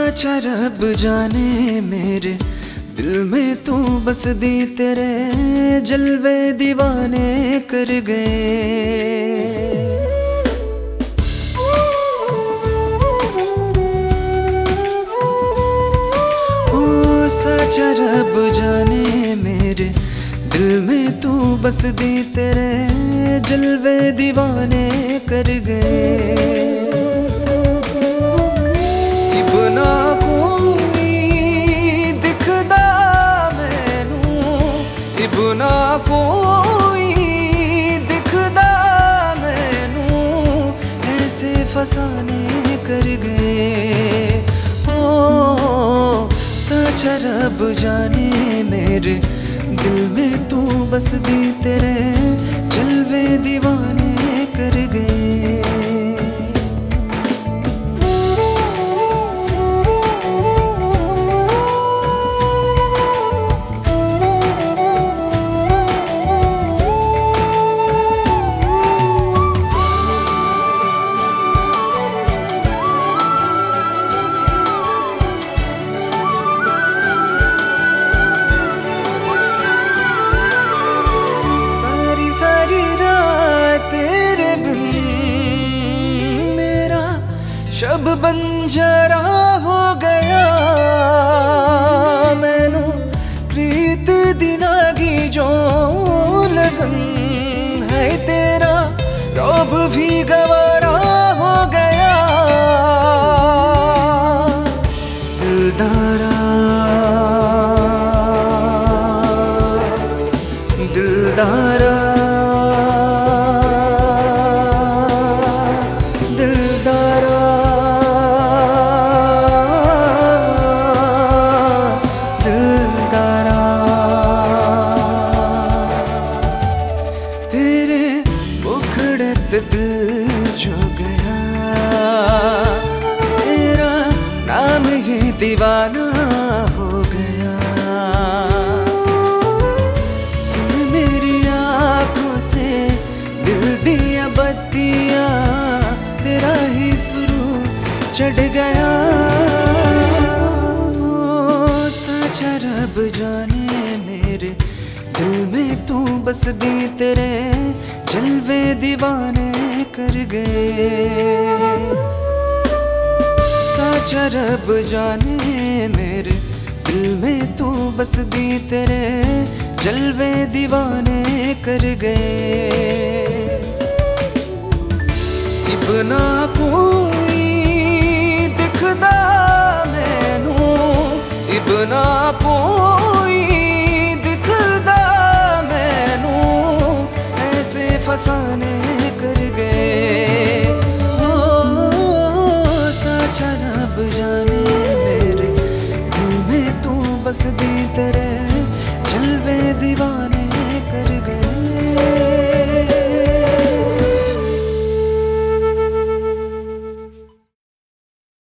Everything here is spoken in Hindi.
साचा रब जाने मेरे दिल में तू बस दी, तेरे जलवे दीवाने कर गए। ओ साचा रब जाने मेरे दिल में तू बस दी, तेरे जलवे दीवाने कर गए। इबना कोई दिखदा मैनू, इबना कोई दिखदा मैनू, ऐसे फसाने कर गए। ओ साचा रब जाने मेरे दिल में तू बस दी, तेरे जलवे दीवाने कर गए। शब बंजरा हो गया मैनू, प्रीत दिनागी जो लगन है तेरा, रौब भी गवारा हो गया। दिलदारा दिलदारा दिल जो गया, तेरा नाम ही दीवाना हो गया। सुन मेरी आंखों से दिल दिया बत्तियां, तेरा ही सुरूर चढ़ गया। ओ साचा रब जाने मेरे दिल में तू बस दी, तेरे जलवे दीवाने कर गए। साचा रब जाने मेरे दिल में तू बस दी, तेरे जलवे दीवाने कर गए। इबना कोई दिखदा मैनू, इबना कोई फसाने कर गए। ओ साचा रब जाने मेरे दिल में तू बस दी, तेरे